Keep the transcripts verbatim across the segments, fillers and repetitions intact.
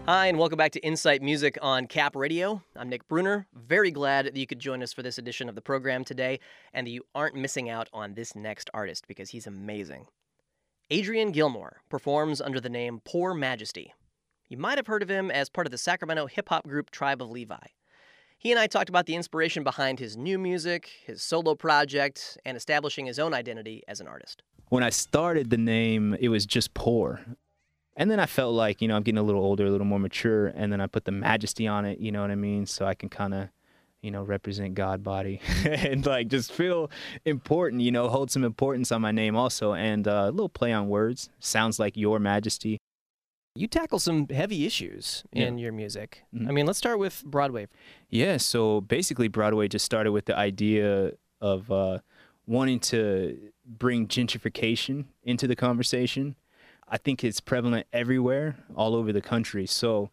Hi, and welcome back to Insight Music on Cap Radio. I'm Nick Bruner. Very glad that you could join us for this edition of the program today, and that you aren't missing out on this next artist because he's amazing. Adrian Gilmore performs under the name Poor Majesty. You might have heard of him as part of the Sacramento hip-hop group Tribe of Levi. He and I talked about the inspiration behind his new music, his solo project, and establishing his own identity as an artist. When I started the name, it was just Poor. And then I felt like, you know, I'm getting a little older, a little more mature, and then I put the majesty on it, you know what I mean? So I can kind of, you know, represent God body and like just feel important, you know, hold some importance on my name also. And uh, a little play on words, sounds like Your Majesty. You tackle some heavy issues in Yeah. your music. Mm-hmm. I mean, let's start with Broadway. Yeah, so basically Broadway just started with the idea of uh, wanting to bring gentrification into the conversation. I think it's prevalent everywhere, all over the country. So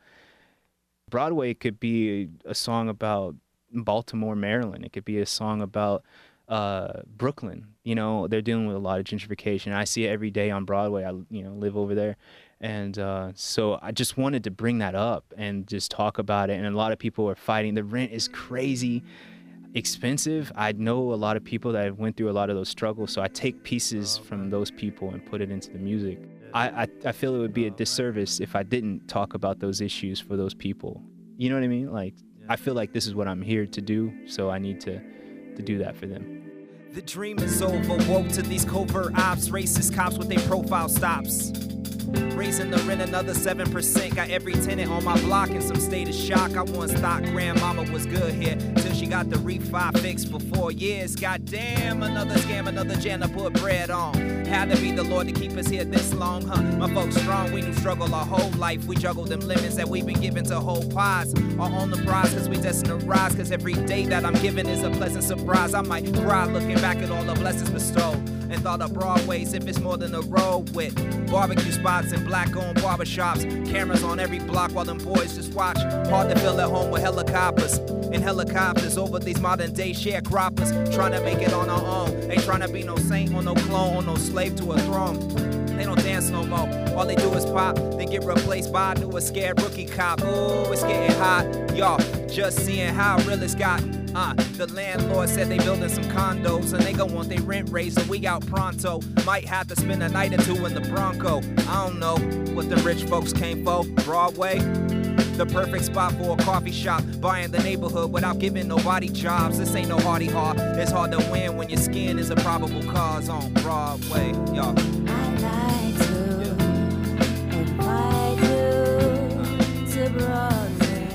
Broadway could be a song about Baltimore, Maryland. It could be a song about uh, Brooklyn. You know, they're dealing with a lot of gentrification. I see it every day on Broadway. I, you know, live over there. And uh, so I just wanted to bring that up and just talk about it. And a lot of people are fighting. The rent is crazy expensive. I know a lot of people that went through a lot of those struggles. So I take pieces from those people and put it into the music. I, I, I feel it would be a disservice if I didn't talk about those issues for those people. You know what I mean? Like, I feel like this is what I'm here to do, so I need to, to do that for them. The dream is over, woke to these covert ops, racist cops with their profile stops. Raising the rent another seven percent, got every tenant on my block in some state of shock. I once thought grandmama was good here, till she got the refi fixed for four years. Goddamn, another scam, another jam to put bread on. Had to be the Lord to keep us here this long, huh? My folks strong, we knew struggle our whole life. We juggle them lemons that we've been given to whole pies. All on the prize, cause we destined to rise. Cause every day that I'm given is a pleasant surprise. I might cry looking back at all the blessings bestowed, and thought of Broadway's if it's more than a road with barbecue spots and black-owned barbershops. Cameras on every block while them boys just watch. Hard to feel at home with helicopters and helicopters over these modern-day sharecroppers. Trying to make it on our own. Ain't trying to be no saint or no clone or no slave to a throne. They don't dance no more. All they do is pop, then get replaced by a newer scared rookie cop. Ooh, it's getting hot. Y'all just seeing how real it's gotten. Uh, the landlord said they building some condos and they gon' want their rent raised, so we out pronto. Might have to spend a night or two in the Bronco. I don't know what the rich folks came for. Broadway, the perfect spot for a coffee shop. Buying the neighborhood without giving nobody jobs. This ain't no hardy heart. It's hard to win when your skin is a probable cause on Broadway. Y'all. I'd like to invite you to Broadway.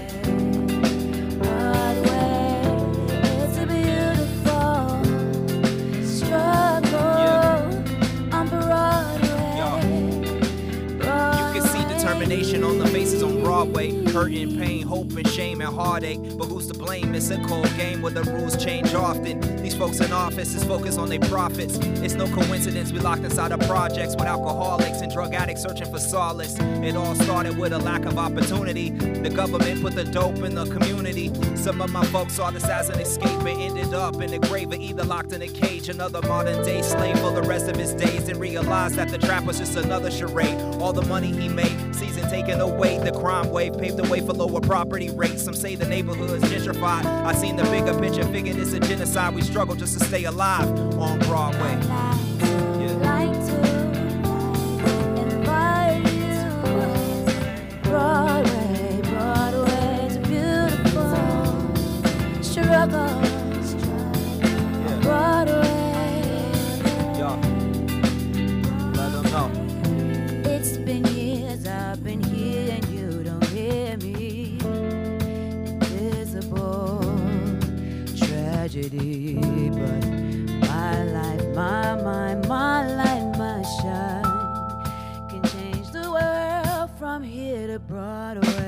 On the faces on Broadway, hurt and pain, hope and shame and heartache. But who's to blame? It's a cold game where the rules change often. These folks in office is focused on their profits. It's no coincidence we locked inside of projects with alcoholics and drug addicts searching for solace. It all started with a lack of opportunity. The government put the dope in the community. Some of my folks saw this as an escape and ended up in the grave or either locked in a cage. Another modern day slave for the rest of his days, and realized that the trap was just another charade. All the money he made, season taken away. The crime wave paved the way for lower property rates. Some say the neighborhood's gentrified. I seen the bigger picture, figured it's a genocide. We struggle just to stay alive on Broadway. Yeah. Like to invite you. Broadway, Broadway's beautiful struggle. Yeah. Broadway. Yo, let them know. It's been years I've been here and you don't hear me. Invisible tragedy, but my life, my mind, my light, my shine can change the world from here to Broadway.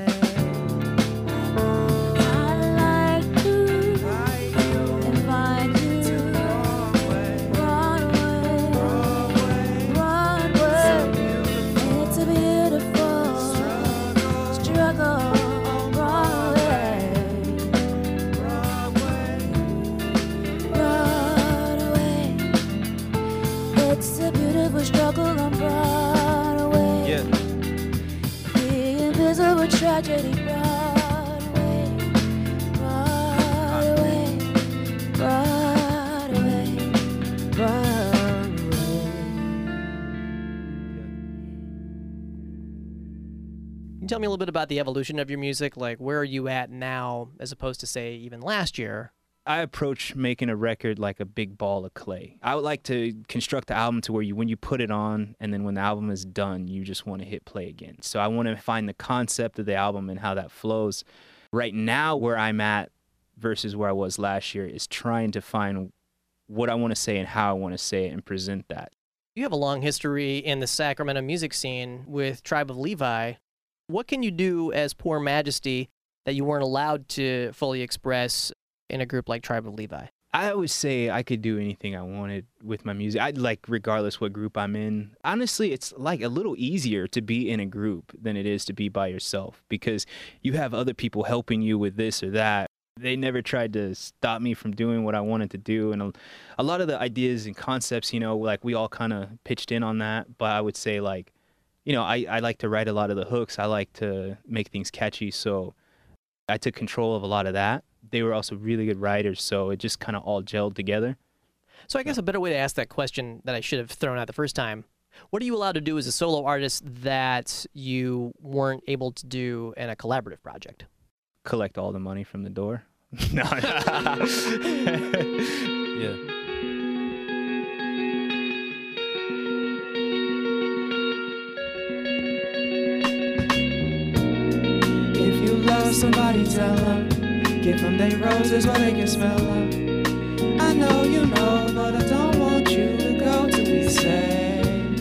I'd like to invite you to Broadway, Broadway, Broadway. It's a beautiful struggle. It's a beautiful struggle on Broadway. Yeah. Being pieces of a tragedy. Broadway, Broadway, Broadway, Broadway. Can you tell me a little bit about the evolution of your music? Like, where are you at now as opposed to, say, even last year? I approach making a record like a big ball of clay. I would like to construct the album to where you, when you put it on, and then when the album is done, you just want to hit play again. So I want to find the concept of the album and how that flows. Right now, where I'm at versus where I was last year is trying to find what I want to say and how I want to say it and present that. You have a long history in the Sacramento music scene with Tribe of Levi. What can you do as Poor Majesty that you weren't allowed to fully express in a group like Tribe of Levi? I always say I could do anything I wanted with my music. I'd like, regardless what group I'm in. Honestly, it's like a little easier to be in a group than it is to be by yourself because you have other people helping you with this or that. They never tried to stop me from doing what I wanted to do. And a, a lot of the ideas and concepts, you know, like we all kind of pitched in on that. But I would say like, you know, I, I like to write a lot of the hooks. I like to make things catchy. So I took control of a lot of that. They were also really good writers, so it just kind of all gelled together. So I guess a better way to ask that question that I should have thrown out the first time, what are you allowed to do as a solo artist that you weren't able to do in a collaborative project? Collect all the money from the door. No. Yeah. If you love somebody, tell them. Give them they roses while they can smell them. I know you know, but I don't want you to go till we say.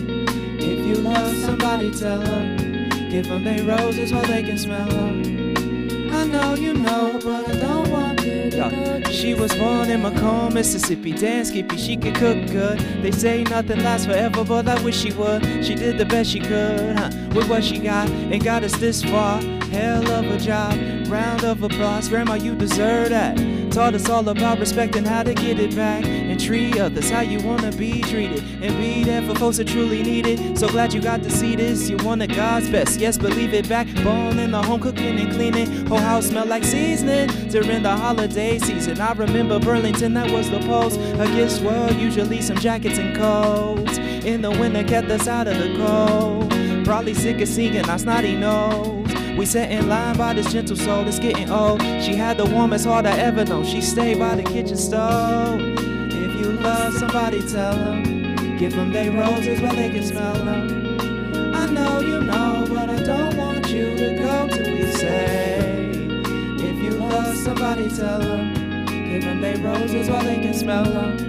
If you love somebody, tell them. Give them they roses while they can smell them. I know you know, but I don't want you to go. She was born in Macomb, Mississippi. Dance skippy, she could cook good. They say nothing lasts forever, but I wish she would. She did the best she could, huh, with what she got, and got us this far. Hell of a job, round of applause. Grandma, you deserve that. Taught us all about respect and how to get it back. And treat others how you wanna be treated. And be there for folks that truly need it. So glad you got to see this. You wanted God's best, yes, believe it. Backbone in the home, cooking and cleaning. Whole house smell like seasoning during the holiday season. I remember Burlington, that was the post. A gift world, usually some jackets and coats. In the winter, kept us out of the cold. Probably sick of singing our snotty nose. We sat in line by this gentle soul that's getting old. She had the warmest heart I ever known. She stayed by the kitchen stove. If you love somebody, tell them. Give them they roses while they can smell them. I know you know, but I don't want you to go till we say. If you love somebody, tell them. Give them they roses while they can smell them.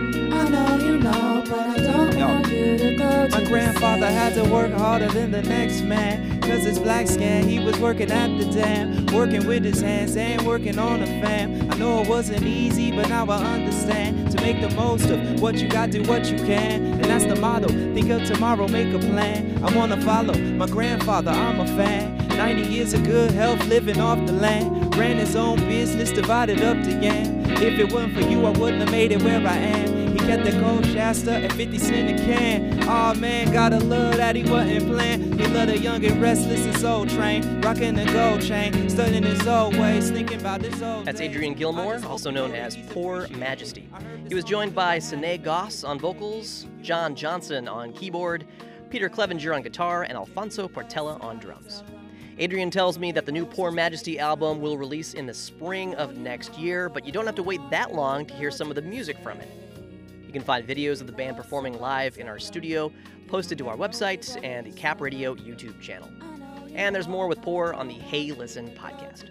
I know you know, but I don't Yo. want you to go to My grandfather had to work harder than the next man. Cause his black skin, he was working at the dam. Working with his hands and working on a fam. I know it wasn't easy, but now I understand. To make the most of what you got, do what you can. And that's the motto, think of tomorrow, make a plan. I wanna follow my grandfather, I'm a fan. ninety years of good health, living off the land. Ran his own business, divided up the yam. If it wasn't for you, I wouldn't have made it where I am. He kept the cold Shasta at fifty cent a can. Aw, oh, man, gotta love that he wasn't playing. He loved a young and restless and soul train. Rocking the gold chain, studying his old ways, thinking about his old That's days. Adrian Gilmore, also known as Poor Majesty. He was joined by Sine Goss on vocals, John Johnson on keyboard, Peter Clevenger on guitar, and Alfonso Portela on drums. Adrian tells me that the new Poor Majesty album will release in the spring of next year, but you don't have to wait that long to hear some of the music from it. You can find videos of the band performing live in our studio, posted to our website and the Cap Radio YouTube channel. And there's more with Poor on the Hey Listen podcast.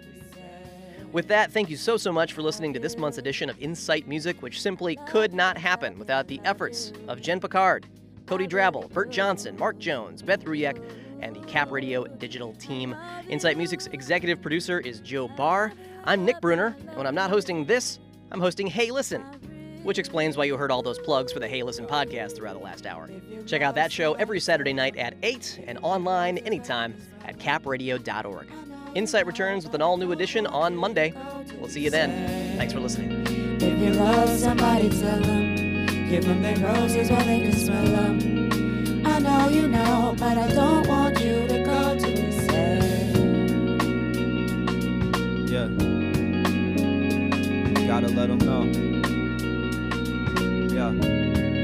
With that, thank you so, so much for listening to this month's edition of Insight Music, which simply could not happen without the efforts of Jen Picard, Cody Drabble, Bert Johnson, Mark Jones, Beth Ruyek, and the Cap Radio digital team. Insight Music's executive producer is Joe Barr. I'm Nick Bruner, and when I'm not hosting this, I'm hosting Hey Listen, which explains why you heard all those plugs for the Hey Listen podcast throughout the last hour. Check out that show every Saturday night at eight and online anytime at cap radio dot org. Insight returns with an all-new edition on Monday. We'll see you then. Thanks for listening. If you love somebody, tell them. Give them their roses while they can smell them. I know you know, but I don't want you to go to the same. Gotta let them know. Yeah.